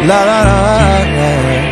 La la la la.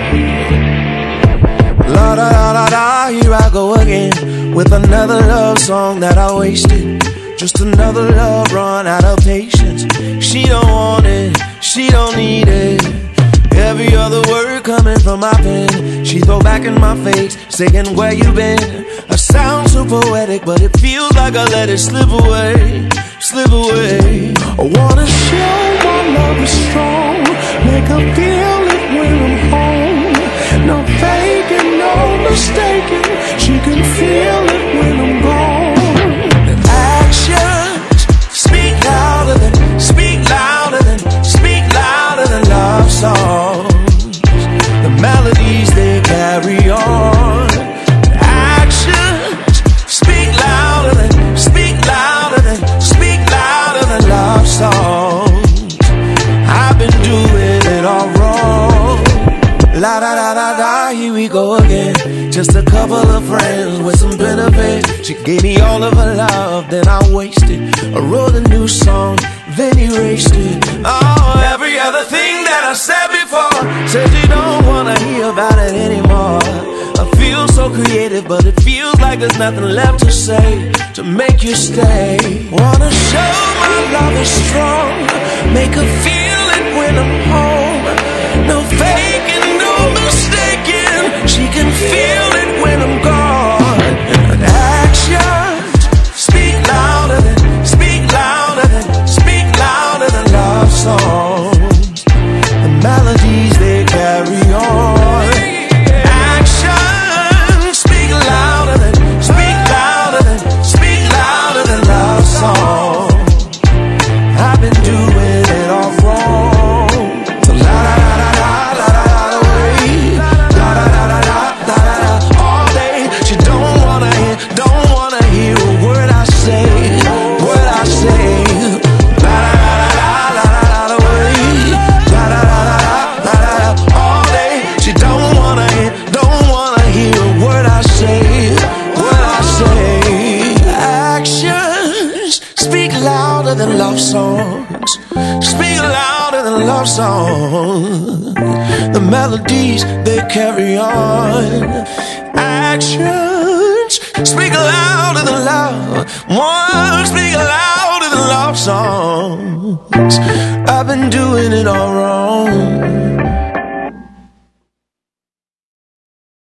La da da da da, here I go again with another love song that I wasted. Just another love run out of patience. She don't want it, she don't need it. Every other word coming from my pen, she throw back in my face, saying where you been. I sound so poetic, but it feels like I let it slip away, slip away. I wanna show my love is strong, make her feel it when I'm home. No faking, no mistaking, she can feel it when I'm gone. The actions speak louder than, speak louder than, speak louder than love songs. The melodies they carry on. The actions speak louder than, speak louder than, speak louder than love songs. I've been doing it all wrong. La da da da da, here we go again. Just a couple of friends with some benefit. She gave me all of her love, then I wasted. I wrote a new song, then erased it. Oh, every other thing that I said before, said you don't wanna hear about it anymore. I feel so creative, but it feels like there's nothing left to say to make you stay. Wanna show my love is strong, make her feel it when I'm home. No faking, no mistaking, she can feel it when I'm gone. And actions speak louder than, speak louder than, speak louder than love songs. The melodies they carry on. Actions speak louder than, speak louder than, speak louder than love songs. I've been doing it all wrong. So la da da da da da da da way. La da da da da da da da all day. She don't wanna hear a word I say, word I say. La da da da da da da way. La da da da da da da all day. She don't wanna hear a word I say, word I say. Actions speak louder than love songs, speak louder than love songs. The melodies they carry on. Actions speak louder than love, words speak louder than love songs. I've been doing it all wrong.